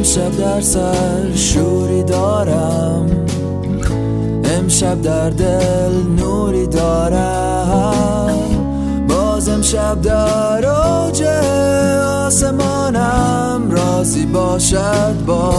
امشب در سر شوری دارم، امشب در دل نوری دارم، باز امشب در اوج آسمانم راضی باشد با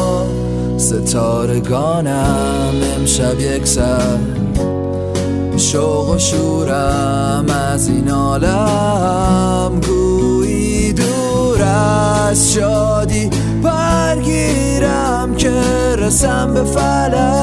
ستارگانم. امشب یک سر شوق و شورم از این عالم، گویی دور از شادی پرگیرم که رسم به فلک.